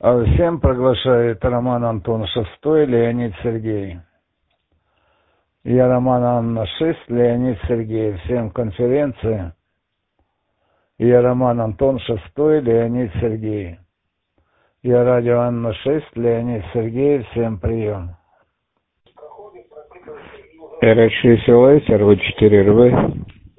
Всем приглашает Роман Антон Шестой, Леонид Сергей. Я Роман Анна 6, Леонид Сергей. Всем конференции. Я Роман Антон Шестой, Леонид Сергей. Я радио Анна 6, Леонид Сергей. Всем прием. РВ6ЛС, РВ4РВ.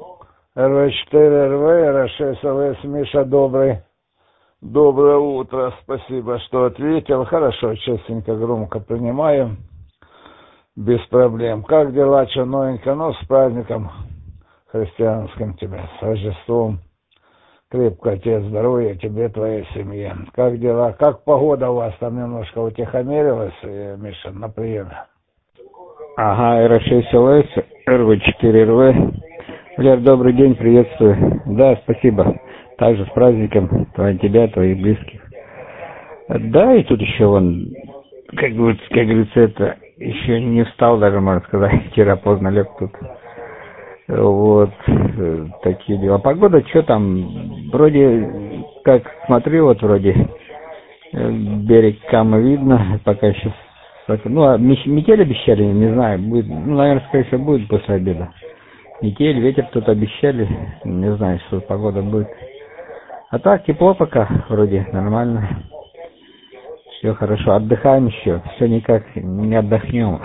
РВ4РВ, РВ6ЛС, Миша, доброе утро, спасибо, что ответил. Хорошо, честненько, громко принимаю, без проблем. Как дела, что новенько? Ну, с праздником христианским тебя, с Рождеством. Крепко, отец, здоровья тебе, твоей семье. Как дела? Как погода у вас там немножко утихомирилась, Миша, на приеме? Ага, РВ6ЛС, РВ4РВ. Валер, добрый день, приветствую. Да, спасибо. Также с праздником тебя, твоих близких. Да, и тут еще вон, как говорится, это, еще не встал даже, можно сказать, вчера поздно лег тут. Вот, такие дела. Погода, что там, вроде, как смотрю, вот вроде, берег Камы видно, пока еще, ну, а метель обещали, не знаю, будет, ну, наверное, скорее всего, будет после обеда. Метель, ветер тут обещали, не знаю, что погода будет. А так, тепло пока, вроде, нормально. Все хорошо, отдыхаем еще, все никак не отдохнем.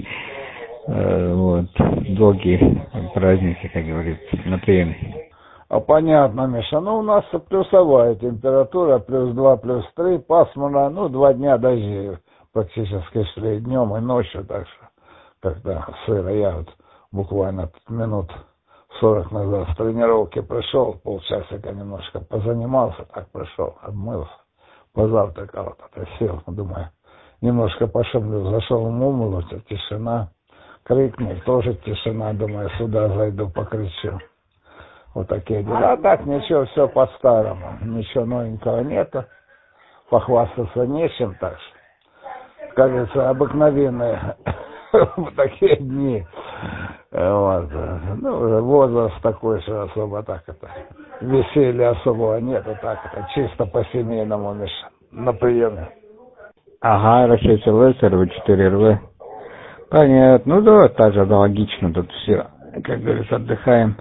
Вот, долгие праздники, как говорится, на приеме. Понятно, Миша. Ну, у нас плюсовая температура, +2, +3, пасмурно, ну, 2 дня дождей практически шли днем и ночью, так что как-то сыро. Я вот буквально минут 40 назад с тренировки пришел, полчасика немножко позанимался, так пришел, обмылся, позавтракал, вот, сел, думаю, немножко пошумлю, зашел в мумулу, тишина, крикнул, тоже тишина, думаю, сюда зайду, покричу. Вот такие дела. А так ничего, все по-старому. Ничего новенького нету. Похвастаться нечем, так что, как говорится, обыкновенные вот такие дни. Вот. Ну, возраст такой, что особо так это. Веселья особого нету, так это чисто по-семейному, Миша, на приеме. Ага, РВ6ЛС, РВ4РВ. Понятно. Ну да, также аналогично тут все, как говорится, отдыхаем.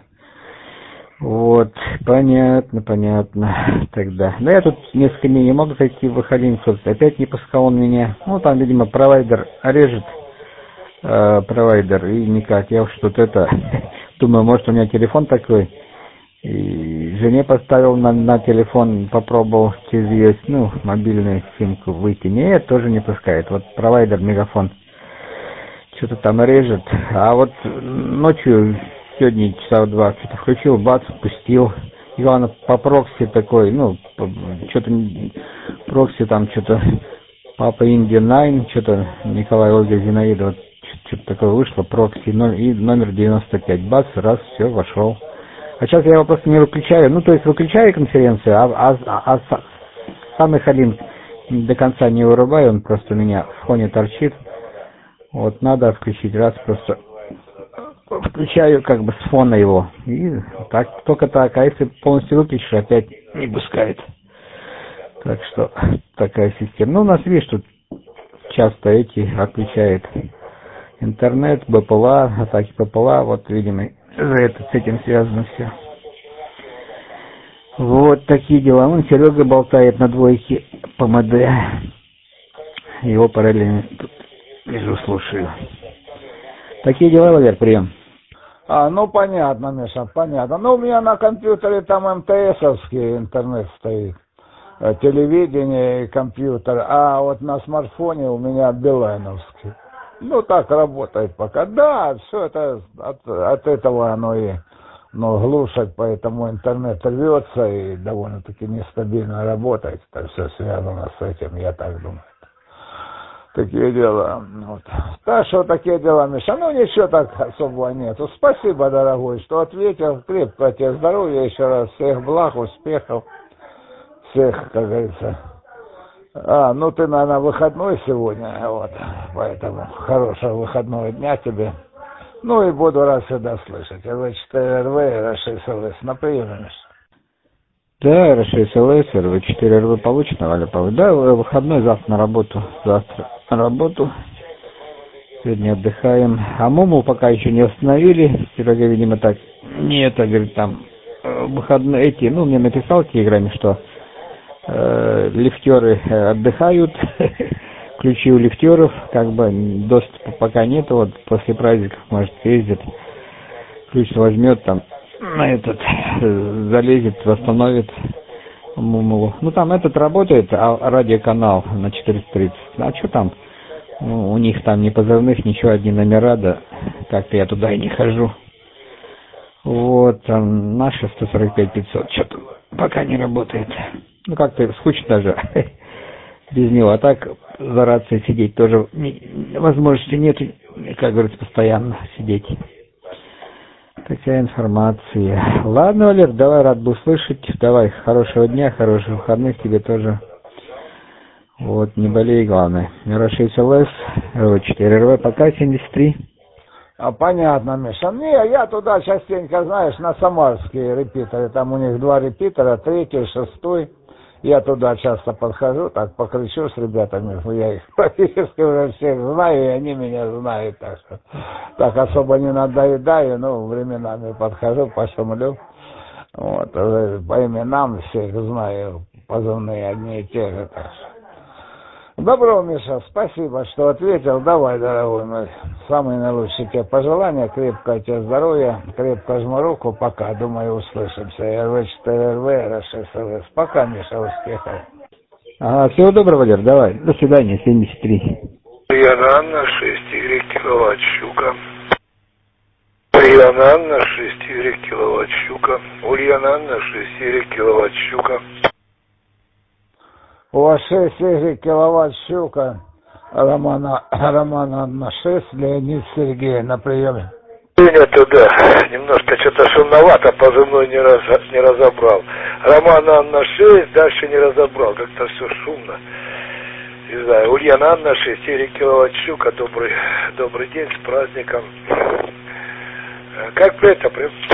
Вот, понятно. Тогда. Да я тут несколько дней не могу зайти в выходить, опять не пускал он меня. Ну, там, видимо, провайдер режет, провайдер, и никак. Я уж тут это, думаю, может, у меня телефон такой. И жене поставил на телефон, попробовал через ее, ну, мобильную симку выйти. Нет, тоже не пускает. Вот провайдер, Мегафон, что-то там режет. А вот ночью, сегодня часа в 2, что-то включил, бац, пустил. И главное, по прокси такой, ну, что-то прокси там, что-то Папа Индия 9, что-то Николай Ольга Зинаида, вот что-то такое вышло, прокси, и номер 95, бац, раз, все, вошел. А сейчас я его просто не выключаю, ну, то есть выключаю конференцию, а сам их один до конца не вырубаю, он просто у меня в фоне торчит. Вот, надо включить, раз, просто включаю как бы с фона его, и так, только так, а если полностью выключишь, опять не пускает. Так что, такая система. Ну, у нас, видишь, тут часто эти отключает интернет, БПЛА, атаки БПЛА, вот, видимо, с этим связано все. Вот такие дела. Вон Серега болтает на двойке по МД. Его параллельно тут вижу, слушаю. Такие дела, Валер, прием. Ну, понятно, Миша, понятно. Ну, у меня на компьютере там МТСовский интернет стоит. Телевидение и компьютер. А вот на смартфоне у меня билайновский. Ну, так работает пока. Да, все это от этого оно и глушит, поэтому интернет рвется и довольно-таки нестабильно работает. Это все связано с этим, я так думаю. Такие дела. Вот. Так что такие дела, Миша. Ну, ничего так особого нету. Спасибо, дорогой, что ответил. Крепкого тебе здоровья еще раз. Всех благ, успехов. Всех, как говорится. Ну ты, наверное, выходной сегодня, вот, поэтому хорошего выходного дня тебе. Ну и буду рад всегда слышать. РВ4РВ, РВ6ЛС, на приеме, Миша. Да, R6 LS, RV4 RV получено, Валя Павловна. Да, выходной, завтра на работу. Завтра на работу. Сегодня отдыхаем. А Муму пока еще не остановили. Серега, видимо, так нет, говорит, там выходные эти, ну, мне написал в Телеграме, что лифтеры отдыхают, ключи у лифтеров, как бы доступа пока нет, вот после праздников, может, ездит, ключ возьмет там, на этот, залезет, восстановит Мумулу. Ну, там этот работает, радиоканал на 430. А что там? Ну, у них там ни позывных, ничего, одни номера, да, как-то я туда и не хожу. Вот, там наши 145-500, что-то пока не работает. Ну, как-то скучно даже без него. А так, за рацией сидеть тоже возможности нет, как говорится, постоянно сидеть. Такая информация. Ладно, Валер, давай, рад был слышать. Давай, хорошего дня, хороших выходных тебе тоже. Вот, не болей, главное. R6 LS, RV4 RV, пока 73. Понятно, Миша. Не, я туда частенько, знаешь, на самарские репитеры. Там у них 2 репитера, 3-й, 6-й. Я туда часто подхожу, так покричу с ребятами. Я их практически уже всех знаю, и они меня знают. Так что так особо не надоедаю, но временами подхожу, пошумлю. Вот, по именам всех знаю, позывные одни и те же. Так что. Добро, Миша, спасибо, что ответил. Давай, дорогой мой, самые наилучшие тебе пожелания, крепкого тебе здоровья, крепко жму руку, пока, думаю, услышимся. RV4RV, R6 LS. Пока, Миша, успехов. Всего доброго, Валер, давай, до свидания, 73. Ульяна 6 Y киловатт щука. Ульяна 6 Y киловатт щука. Ульяна 6 Y киловатт щука. У вас 6 киловатт щука. Романа 6, Леонид Сергей на приеме. Принято, да. Немножко что-то шумновато, позывной не разобрал. Роман Анна 6, дальше не разобрал, как-то все шумно. Не знаю, Ульяна Анна 6, 4 киловатт щука, добрый день, с праздником. Как принято,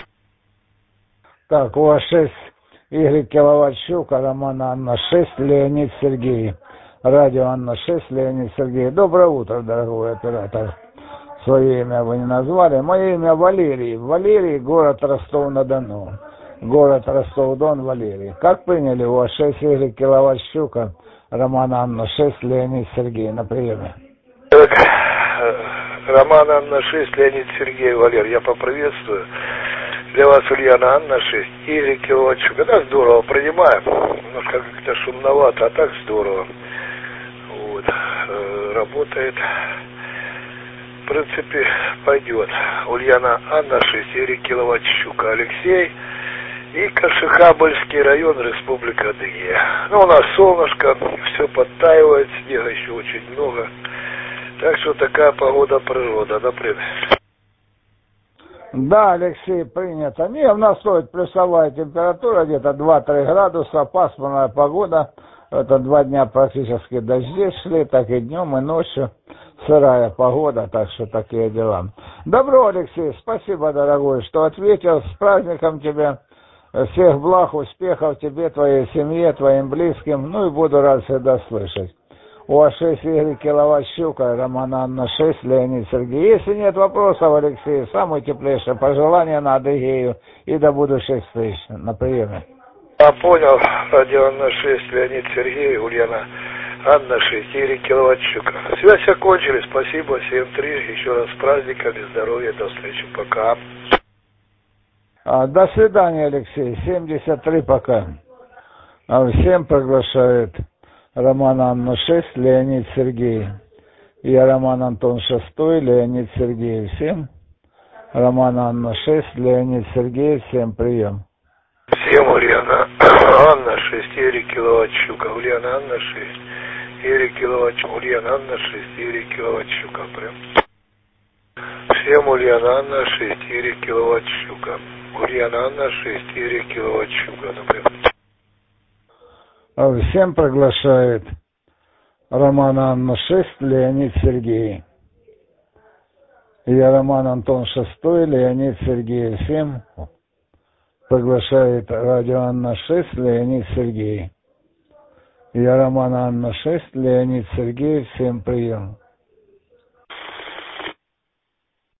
Так, у вас 6 киловатт щука, Роман Анна 6, Леонид Сергей. Радио Анна 6, Леонид Сергей. Доброе утро, дорогой оператор. Свое имя вы не назвали. Мое имя Валерий. Валерий, город Ростов-на-Дону. Город Ростов-Дон, Валерий. Как приняли? У вас 6 киловатт щука, Роман Анна 6, Леонид Сергей на приеме. Роман Анна 6, Леонид Сергей, Валер, я поприветствую. Для вас Ульяна Анна 6, Y киловатт щука. Да, здорово, принимаем. Немножко как-то шумновато, а так здорово. Вот, работает. В принципе, пойдет. Ульяна Анна 6, Y киловатт щука. Алексей и Кашихабльский район, Республика Адыгея. Ну, у нас солнышко, все подтаивает, снега еще очень много. Так что такая погода, природа, например. Да, Алексей, принято. Не, у нас стоит плюсовая температура, где-то 2-3 градуса, пасмурная погода. Это 2 дня практически дожди шли, так и днем, и ночью. Сырая погода, так что такие дела. Добро, Алексей, спасибо, дорогой, что ответил. С праздником тебя. Всех благ, успехов тебе, твоей семье, твоим близким. Ну и буду рад всегда слышать. У вас 6 киловатт щука, Роман Анна 6, Леонид Сергей. Если нет вопросов, Алексей, самые теплейшие пожелания на Адыгею и до будущих встреч на приеме. Я понял. Радио Анна 6, Леонид Сергей, Ульяна Анна 6, 4 киловатт щука. Связь окончили, спасибо, 7-3. Еще раз с праздниками, здоровья, до встречи, пока. До свидания, Алексей, 73 пока. Всем приглашает Роман Анна 6, Леонид Сергей. Я Роман Антон 6, Леонид Сергей. Всем Роман Анна 6, Леонид Сергей. Всем прием. Всем Ульяна Анна 6, 4 киловатт щука. Ульяна Анна 6, 4 киловатт щука. Ульяна Анна 6, 4 киловатт щука. Прям. Всем Ульяна Анна 6, 4 киловатт щука. Ульяна Анна 6, 4 киловатт щука. Например. Всем приглашает Роман Анна 6, Леонид Сергей. Я Роман Антон 6, Леонид Сергей. Всем Приглашает радио Анна-6 Леонид Сергей. Я Роман Анна-6, Леонид Сергей, всем прием.